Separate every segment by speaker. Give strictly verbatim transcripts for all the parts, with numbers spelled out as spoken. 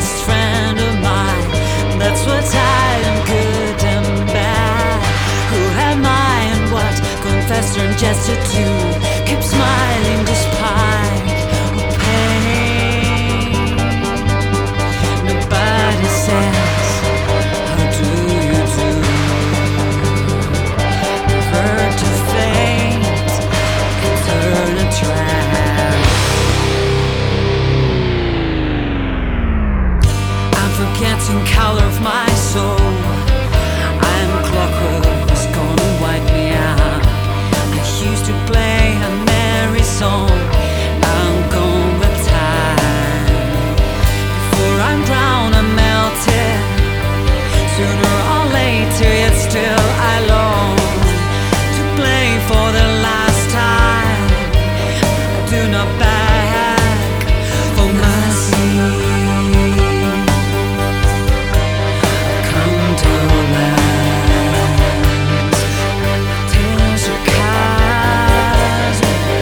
Speaker 1: best friend of mine. That's what's high and good and bad. Who am I and what confessed and gesture to? Keep smiling despite of pain. Nobody says, how do you do? Never to fate, eternal trap. I'm forgetting color of my soul. I'm clockwork was gonna wipe me out. I used to play a merry song. I'm gone with time. Before I'm drowned, I'm melted. Sooner or later, yet still I long to play for the last time. I do not beg for mercy. Condolence, tears are cast.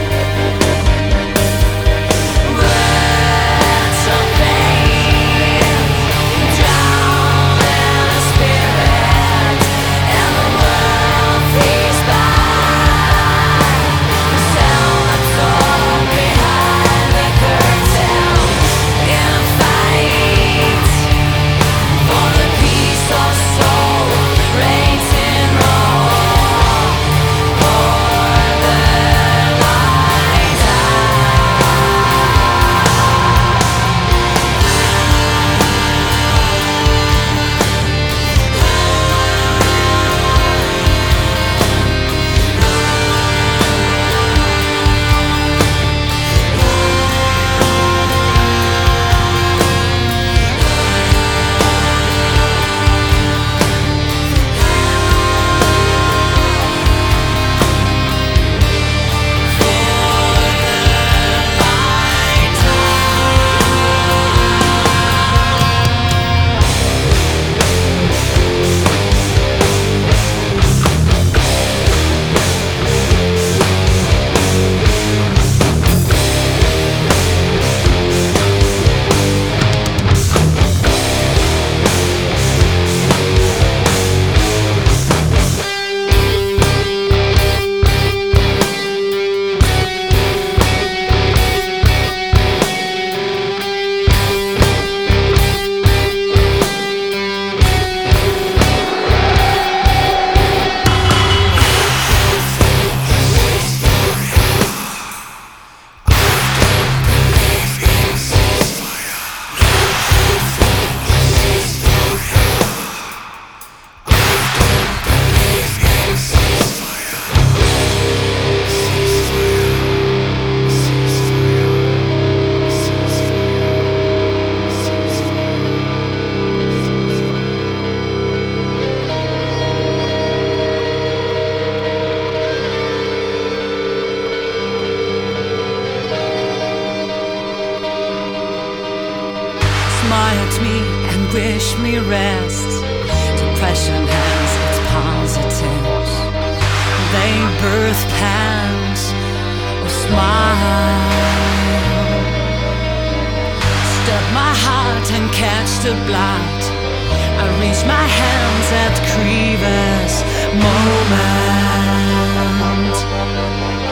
Speaker 1: Words of pain drown in a spirit, and the world flees by. The sound of soul behind the curtain in a fight for the peace of soul reigns in Rome. For the light smile at me and wish me rest. Depression has its positives. They birth pans or smile. Stab my heart and catch the blood. I reach my hands at grievous moment.